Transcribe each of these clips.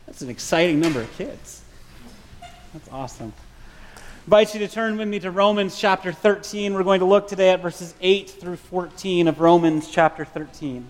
That's an exciting number of kids. That's awesome. I invite you to turn with me to Romans chapter 13. We're going to look today at verses 8 through 14 of Romans chapter 13.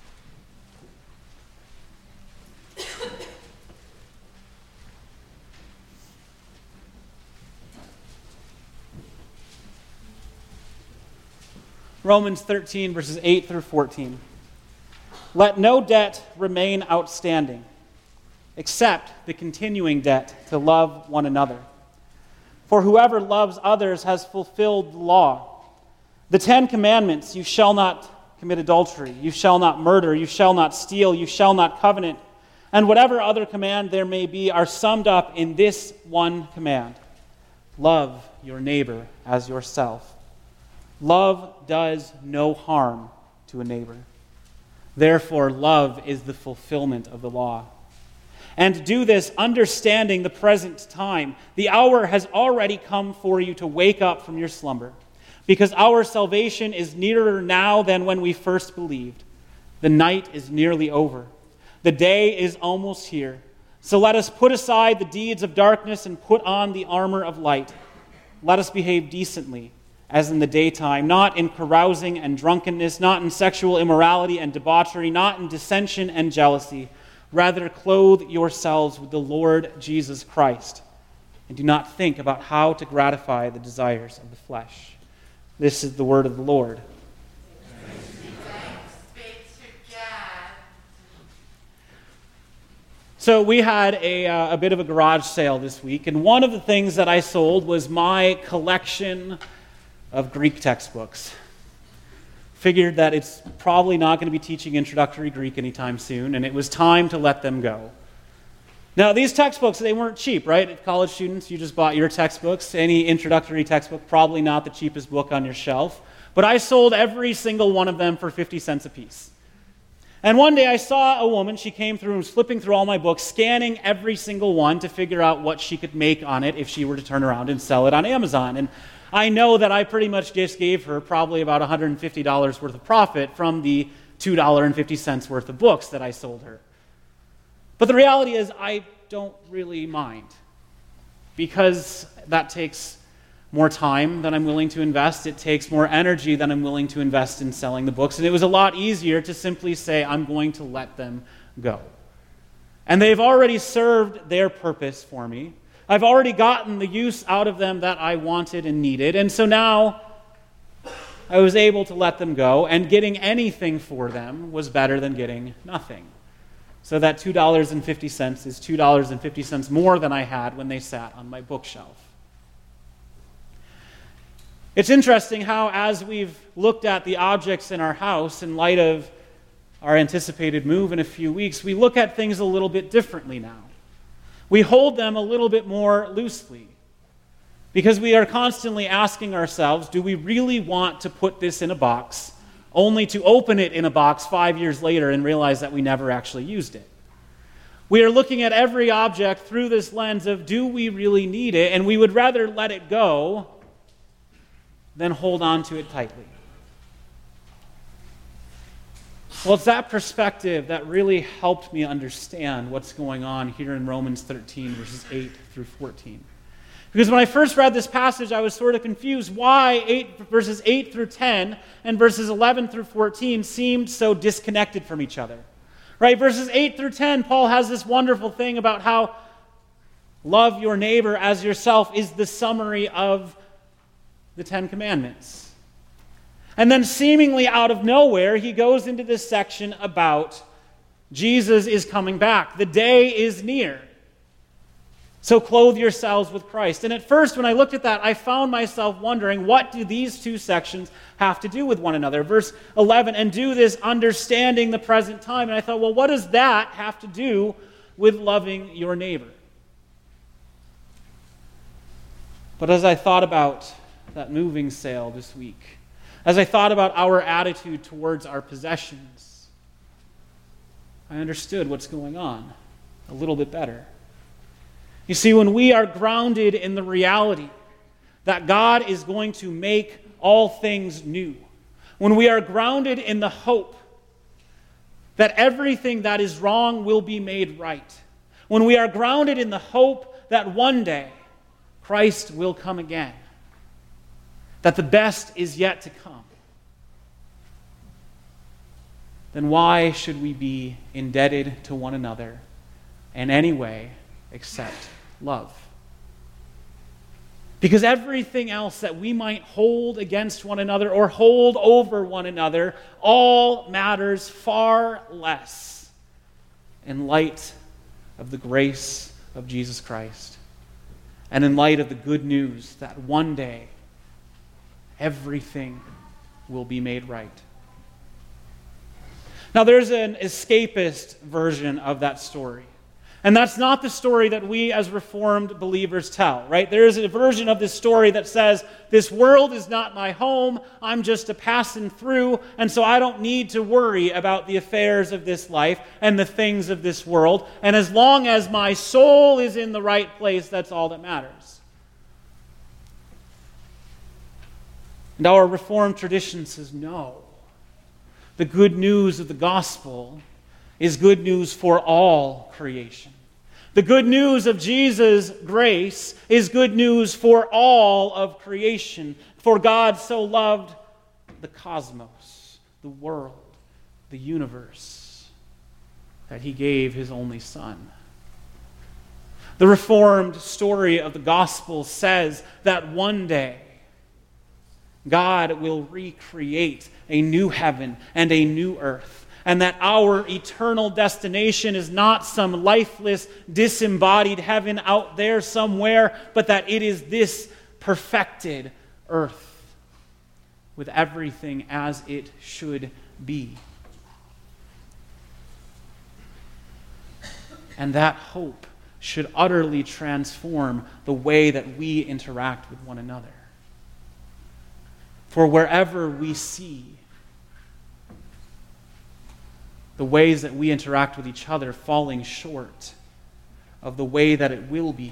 Romans 13, verses 8 through 14. Let no debt remain outstanding, except the continuing debt to love one another. For whoever loves others has fulfilled the law. The 10 Commandments: you shall not commit adultery, you shall not murder, you shall not steal, you shall not covet, and whatever other command there may be are summed up in this one command: love your neighbor as yourself. Love does no harm to a neighbor. Therefore, love is the fulfillment of the law. And do this understanding the present time. The hour has already come for you to wake up from your slumber, because our salvation is nearer now than when we first believed. The night is nearly over. The day is almost here. So let us put aside the deeds of darkness and put on the armor of light. Let us behave decently, as in the daytime, not in carousing and drunkenness, not in sexual immorality and debauchery, not in dissension and jealousy. Rather, clothe yourselves with the Lord Jesus Christ, and do not think about how to gratify the desires of the flesh. This is the word of the Lord. So we had a bit of a garage sale this week, and one of the things that I sold was my collection of Greek textbooks. Figured that it's probably not going to be teaching introductory Greek anytime soon, and it was time to let them go. Now, these textbooks, they weren't cheap, right? College students, you just bought your textbooks. Any introductory textbook, probably not the cheapest book on your shelf. But I sold every single one of them for 50 cents a piece. And one day I saw a woman, she came through and was flipping through all my books, scanning every single one to figure out what she could make on it if she were to turn around and sell it on Amazon. And I know that I pretty much just gave her probably about $150 worth of profit from the $2.50 worth of books that I sold her. But the reality is I don't really mind, because that takes more time than I'm willing to invest. It takes more energy than I'm willing to invest in selling the books. And it was a lot easier to simply say, I'm going to let them go. And they've already served their purpose for me. I've already gotten the use out of them that I wanted and needed. And so now I was able to let them go, and getting anything for them was better than getting nothing. So that $2.50 is $2.50 more than I had when they sat on my bookshelf. It's interesting how, as we've looked at the objects in our house in light of our anticipated move in a few weeks, we look at things a little bit differently now. We hold them a little bit more loosely, because we are constantly asking ourselves, do we really want to put this in a box, only to open it in a box 5 years later and realize that we never actually used it? We are looking at every object through this lens of, do we really need it? And we would rather let it go than hold on to it tightly. Well, it's that perspective that really helped me understand what's going on here in Romans 13, verses 8 through 14. Because when I first read this passage, I was sort of confused why verses 8 through 10 and verses 11 through 14 seemed so disconnected from each other. Right? Verses 8 through 10, Paul has this wonderful thing about how love your neighbor as yourself is the summary of the 10 Commandments. And then seemingly out of nowhere, he goes into this section about Jesus is coming back. The day is near. So clothe yourselves with Christ. And at first, when I looked at that, I found myself wondering, what do these two sections have to do with one another? Verse 11, and do this understanding the present time. And I thought, well, what does that have to do with loving your neighbor? But as I thought about that moving sale this week, as I thought about our attitude towards our possessions, I understood what's going on a little bit better. You see, when we are grounded in the reality that God is going to make all things new, when we are grounded in the hope that everything that is wrong will be made right, when we are grounded in the hope that one day Christ will come again, that the best is yet to come, then why should we be indebted to one another in any way except love? Because everything else that we might hold against one another or hold over one another all matters far less in light of the grace of Jesus Christ and in light of the good news that one day everything will be made right. Now, there's an escapist version of that story. And that's not the story that we as Reformed believers tell, right? There is a version of this story that says, this world is not my home, I'm just a passing through, and so I don't need to worry about the affairs of this life and the things of this world, and as long as my soul is in the right place, that's all that matters. And our Reformed tradition says, no. The good news of the gospel is good news for all creation. The good news of Jesus' grace is good news for all of creation. For God so loved the cosmos, the world, the universe, that he gave his only Son. The Reformed story of the gospel says that one day God will recreate a new heaven and a new earth, and that our eternal destination is not some lifeless, disembodied heaven out there somewhere, but that it is this perfected earth with everything as it should be. And that hope should utterly transform the way that we interact with one another. For wherever we see the ways that we interact with each other falling short of the way that it will be,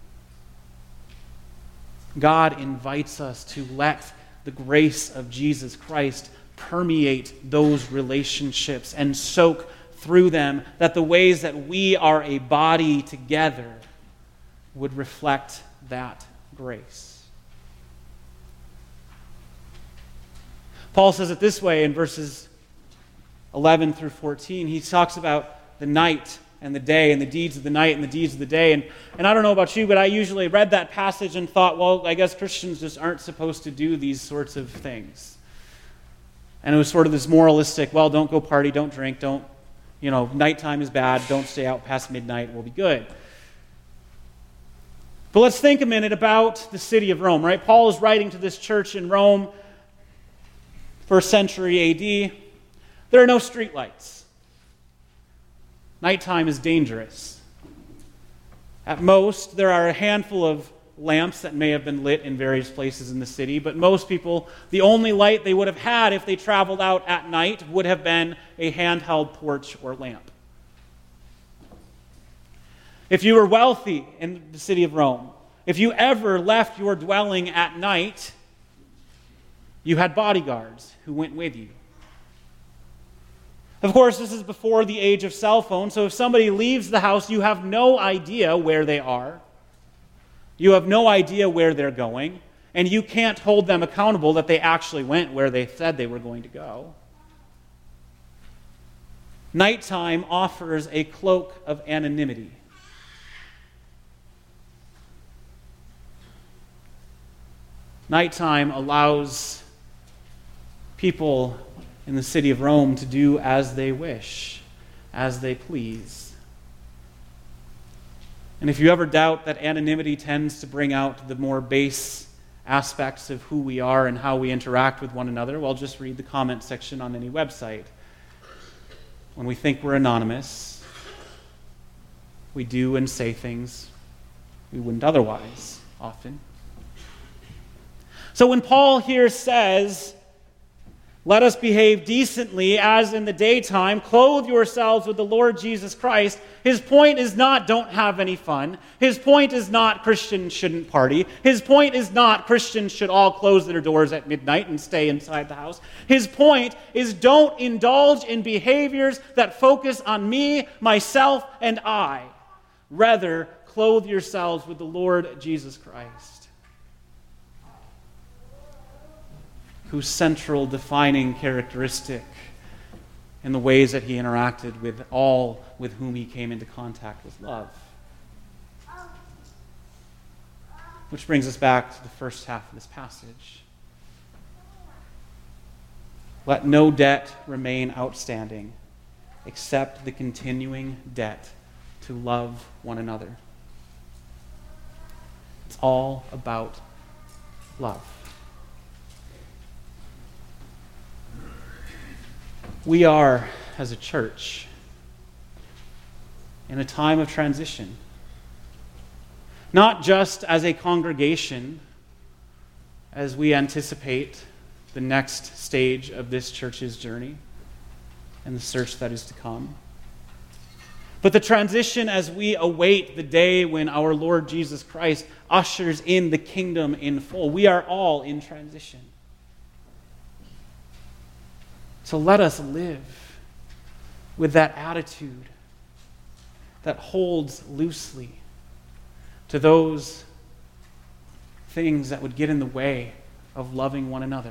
God invites us to let the grace of Jesus Christ permeate those relationships and soak through them, that the ways that we are a body together would reflect that grace. Paul says it this way in verses 11 through 14. He talks about the night and the day and the deeds of the night and the deeds of the day. And I don't know about you, but I usually read that passage and thought, well, I guess Christians just aren't supposed to do these sorts of things. And it was sort of this moralistic, well, don't go party, don't drink, nighttime is bad, don't stay out past midnight, we'll be good. But let's think a minute about the city of Rome, right? Paul is writing to this church in Rome, 1st century AD. There are no streetlights. Nighttime is dangerous. At most, there are a handful of lamps that may have been lit in various places in the city, but most people, the only light they would have had if they traveled out at night would have been a handheld torch or lamp. If you were wealthy in the city of Rome, if you ever left your dwelling at night, you had bodyguards who went with you. Of course, this is before the age of cell phones, so if somebody leaves the house, you have no idea where they are. You have no idea where they're going, and you can't hold them accountable that they actually went where they said they were going to go. Nighttime offers a cloak of anonymity. Nighttime allows people in the city of Rome to do as they wish, as they please. And if you ever doubt that anonymity tends to bring out the more base aspects of who we are and how we interact with one another, well, just read the comment section on any website. When we think we're anonymous, we do and say things we wouldn't otherwise, often. So when Paul here says, let us behave decently as in the daytime, clothe yourselves with the Lord Jesus Christ, his point is not don't have any fun. His point is not Christians shouldn't party. His point is not Christians should all close their doors at midnight and stay inside the house. His point is don't indulge in behaviors that focus on me, myself, and I, Rather, clothe yourselves with the Lord Jesus Christ, whose central defining characteristic in the ways that he interacted with all with whom he came into contact was love. Which brings us back to the first half of this passage. Let no debt remain outstanding except the continuing debt to love one another. It's all about love. We are, as a church, in a time of transition. Not just as a congregation, as we anticipate the next stage of this church's journey and the search that is to come, but the transition as we await the day when our Lord Jesus Christ ushers in the kingdom in full. We are all in transition. So let us live with that attitude that holds loosely to those things that would get in the way of loving one another.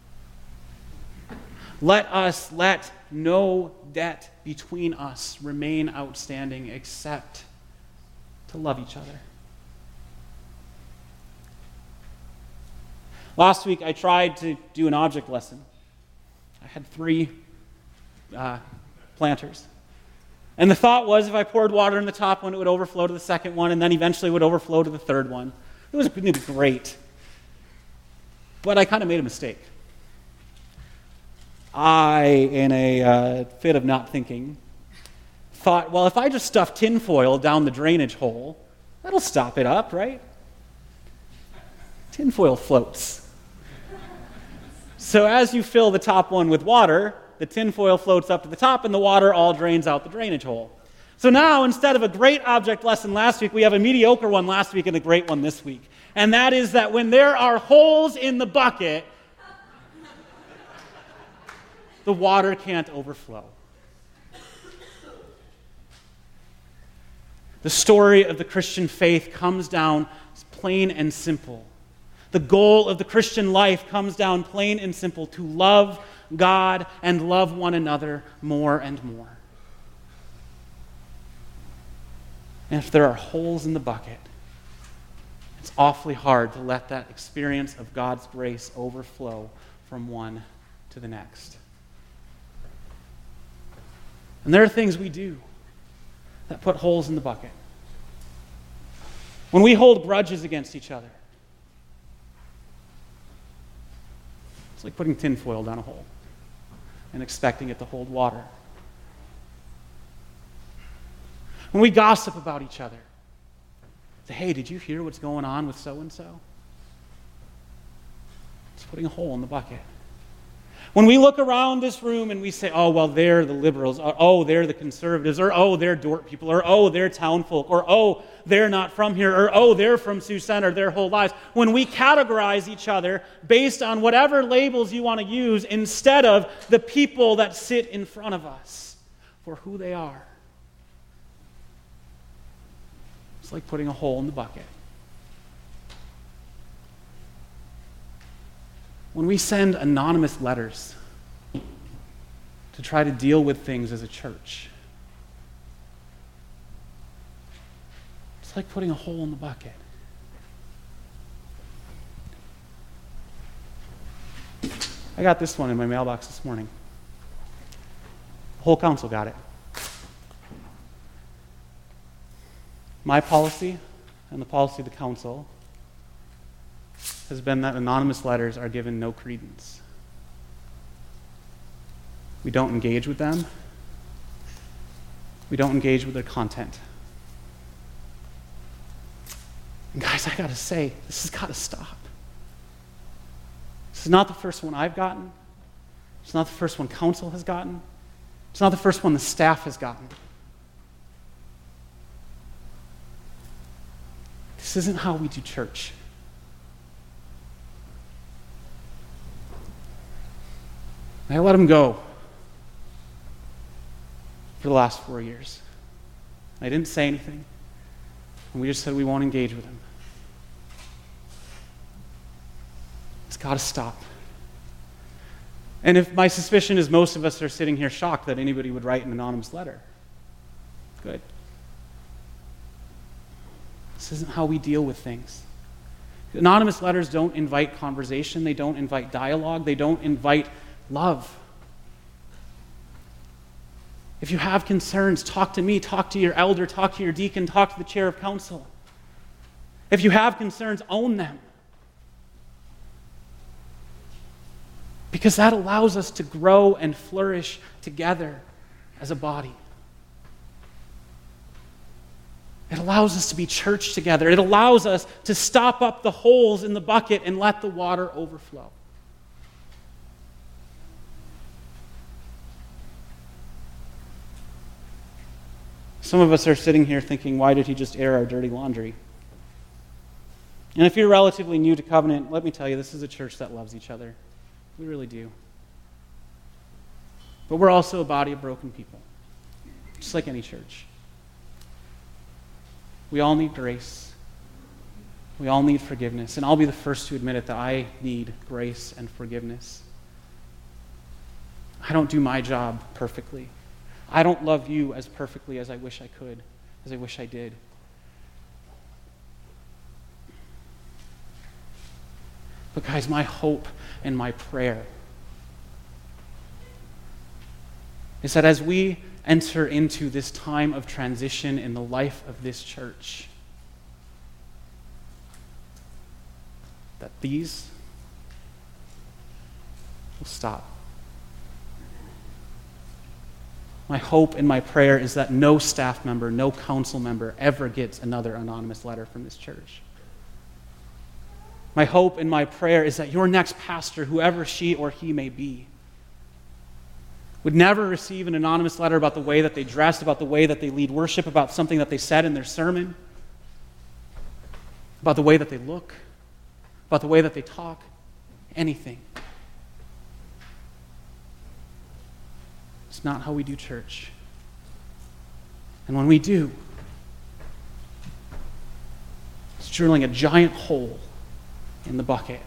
Let no debt between us remain outstanding except to love each other. Last week I tried to do an object lesson. I had 3 planters. And the thought was if I poured water in the top one, it would overflow to the second one, and then eventually it would overflow to the third one. It was going to be great. But I kind of made a mistake. I, in a fit of not thinking, thought, well, if I just stuff tinfoil down the drainage hole, that'll stop it up, right? Tinfoil floats. So as you fill the top one with water, the tinfoil floats up to the top and the water all drains out the drainage hole. So now, instead of a great object lesson last week, we have a mediocre one last week and a great one this week. And that is that when there are holes in the bucket, the water can't overflow. The story of the Christian faith comes down plain and simple. The goal of the Christian life comes down plain and simple: to love God and love one another more and more. And if there are holes in the bucket, it's awfully hard to let that experience of God's grace overflow from one to the next. And there are things we do that put holes in the bucket. When we hold grudges against each other, it's like putting tinfoil down a hole and expecting it to hold water. When we gossip about each other, say, hey, did you hear what's going on with so-and-so? It's putting a hole in the bucket. When we look around this room and we say, oh, well, they're the liberals, or oh, they're the conservatives, or oh, they're Dordt people, or oh, they're town folk, or oh, they're not from here, or oh, they're from Sioux Center their whole lives. When we categorize each other based on whatever labels you want to use instead of the people that sit in front of us for who they are, it's like putting a hole in the bucket. When we send anonymous letters to try to deal with things as a church, it's like putting a hole in the bucket. I got this one in my mailbox this morning. The whole council got it. My policy and the policy of the council has been that anonymous letters are given no credence. We don't engage with them. We don't engage with their content. And guys, I gotta say, this has gotta stop. This is not the first one I've gotten. It's not the first one council has gotten. It's not the first one the staff has gotten. This isn't how we do church. I let him go for the last 4 years. I didn't say anything. And we just said we won't engage with him. It's got to stop. And if my suspicion is most of us are sitting here shocked that anybody would write an anonymous letter, good. This isn't how we deal with things. Anonymous letters don't invite conversation. They don't invite dialogue. They don't invite love. If you have concerns, talk to me, talk to your elder, talk to your deacon, talk to the chair of council. If you have concerns, own them. Because that allows us to grow and flourish together as a body. It allows us to be church together. It allows us to stop up the holes in the bucket and let the water overflow. Some of us are sitting here thinking, why did he just air our dirty laundry? And if you're relatively new to Covenant, let me tell you, this is a church that loves each other. We really do. But we're also a body of broken people, just like any church. We all need grace. We all need forgiveness. And I'll be the first to admit it, that I need grace and forgiveness. I don't do my job perfectly. I don't love you as perfectly as I wish I could, as I wish I did. But guys, my hope and my prayer is that as we enter into this time of transition in the life of this church, that these will stop. My hope and my prayer is that no staff member, no council member ever gets another anonymous letter from this church. My hope and my prayer is that your next pastor, whoever she or he may be, would never receive an anonymous letter about the way that they dress, about the way that they lead worship, about something that they said in their sermon, about the way that they look, about the way that they talk, anything. It's not how we do church. And when we do, it's drilling a giant hole in the bucket.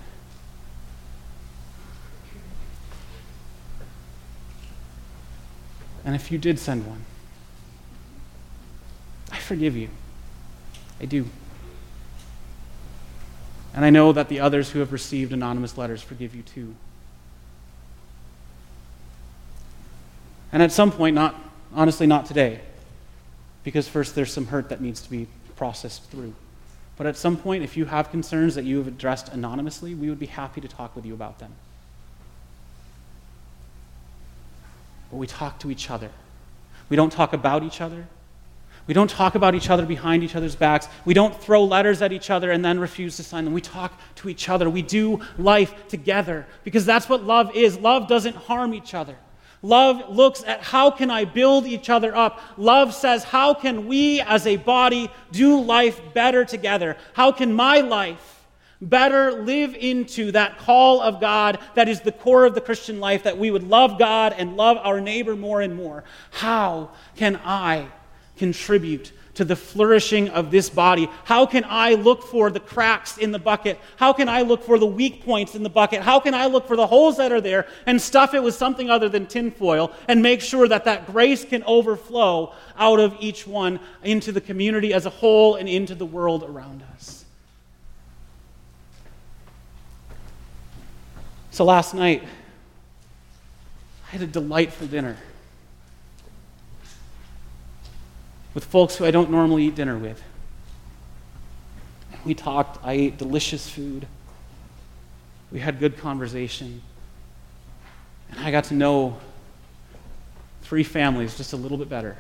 And if you did send one, I forgive you. I do. And I know that the others who have received anonymous letters forgive you too. And at some point, honestly not today, because first there's some hurt that needs to be processed through. But at some point, if you have concerns that you have addressed anonymously, we would be happy to talk with you about them. But we talk to each other. We don't talk about each other. We don't talk about each other behind each other's backs. We don't throw letters at each other and then refuse to sign them. We talk to each other. We do life together because that's what love is. Love doesn't harm each other. Love looks at how can I build each other up. Love says, how can we as a body do life better together? How can my life better live into that call of God that is the core of the Christian life, that we would love God and love our neighbor more and more? How can I contribute to the flourishing of this body? How can I look for the cracks in the bucket? How can I look for the weak points in the bucket? How can I look for the holes that are there and stuff it with something other than tinfoil and make sure that that grace can overflow out of each one into the community as a whole and into the world around us? So last night, I had a delightful dinner with folks who I don't normally eat dinner with. We talked. I ate delicious food. We had good conversation. And I got to know 3 families just a little bit better.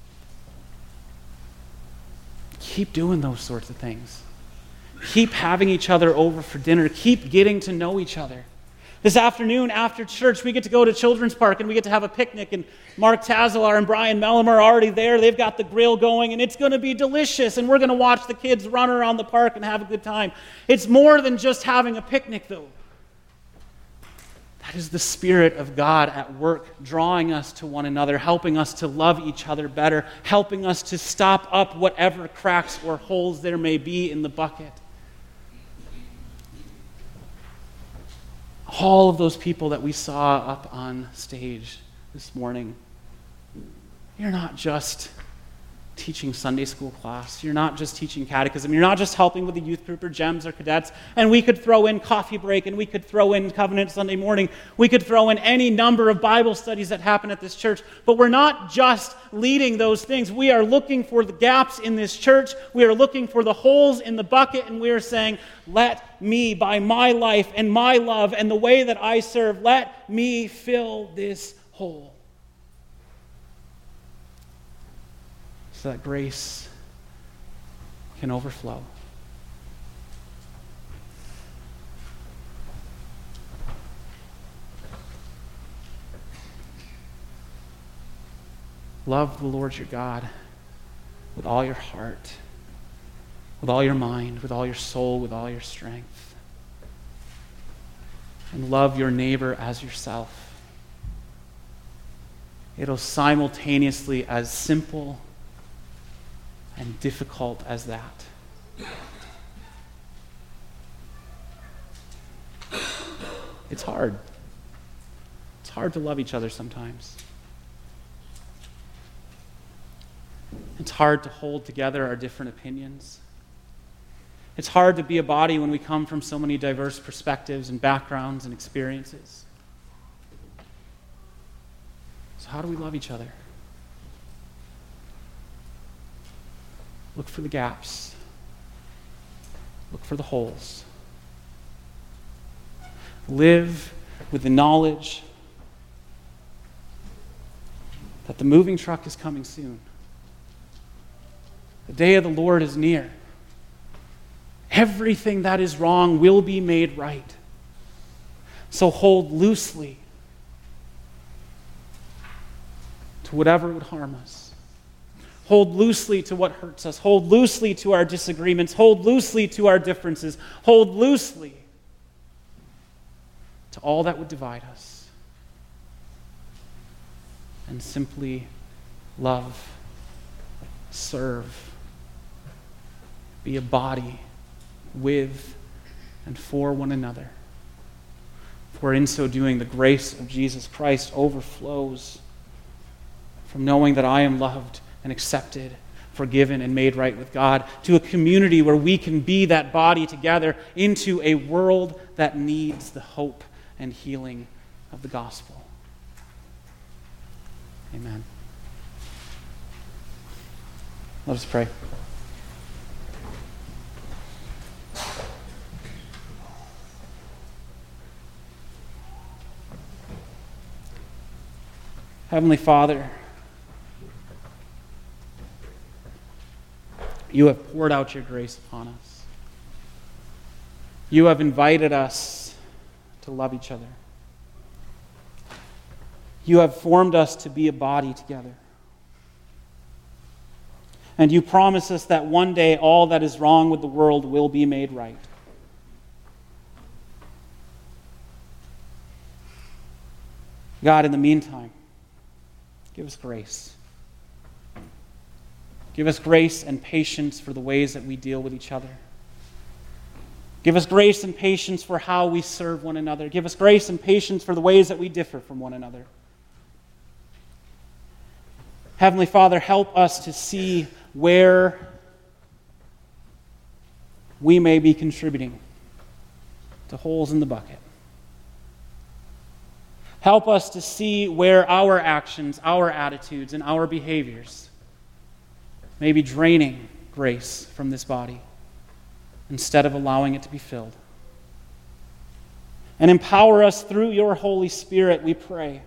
Keep doing those sorts of things. Keep having each other over for dinner. Keep getting to know each other. This afternoon after church, we get to go to Children's Park and we get to have a picnic, and Mark Tazalar and Brian Mellum are already there. They've got the grill going and it's going to be delicious, and we're going to watch the kids run around the park and have a good time. It's more than just having a picnic though. That is the Spirit of God at work, drawing us to one another, helping us to love each other better, helping us to stop up whatever cracks or holes there may be in the bucket. All of those people that we saw up on stage this morning, you're not just teaching Sunday school class. You're not just teaching catechism. You're not just helping with the youth group or GEMS or cadets. And we could throw in coffee break, and we could throw in Covenant Sunday morning. We could throw in any number of Bible studies that happen at this church. But we're not just leading those things. We are looking for the gaps in this church. We are looking for the holes in the bucket, and we are saying, let me, by my life and my love and the way that I serve, let me fill this hole. So that grace can overflow. Love the Lord your God with all your heart, with all your mind, with all your soul, with all your strength. And love your neighbor as yourself. It'll simultaneously as simple and difficult as that. It's hard. It's hard to love each other sometimes. It's hard to hold together our different opinions. It's hard to be a body when we come from so many diverse perspectives and backgrounds and experiences. So how do we love each other? Look for the gaps. Look for the holes. Live with the knowledge that the moving truck is coming soon. The day of the Lord is near. Everything that is wrong will be made right. So hold loosely to whatever would harm us. Hold loosely to what hurts us. Hold loosely to our disagreements. Hold loosely to our differences. Hold loosely to all that would divide us. And simply love, serve, be a body with and for one another. For in so doing, the grace of Jesus Christ overflows from knowing that I am loved and accepted, forgiven, and made right with God, to a community where we can be that body together into a world that needs the hope and healing of the gospel. Amen. Let us pray. Heavenly Father, you have poured out your grace upon us. You have invited us to love each other. You have formed us to be a body together. And you promise us that one day all that is wrong with the world will be made right. God, in the meantime, give us grace. Give us grace and patience for the ways that we deal with each other. Give us grace and patience for how we serve one another. Give us grace and patience for the ways that we differ from one another. Heavenly Father, help us to see where we may be contributing to holes in the bucket. Help us to see where our actions, our attitudes, and our behaviors may be draining grace from this body instead of allowing it to be filled. And empower us through your Holy Spirit, we pray,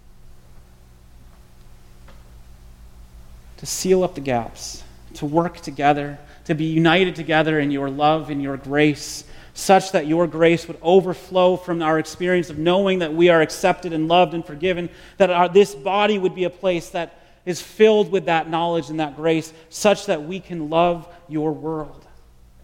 to seal up the gaps, to work together, to be united together in your love and your grace, such that your grace would overflow from our experience of knowing that we are accepted and loved and forgiven, that this body would be a place that is filled with that knowledge and that grace, such that we can love your world.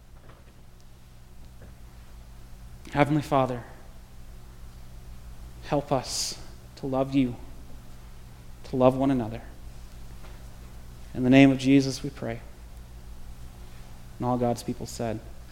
Heavenly Father, help us to love you, to love one another. In the name of Jesus we pray. And all God's people said,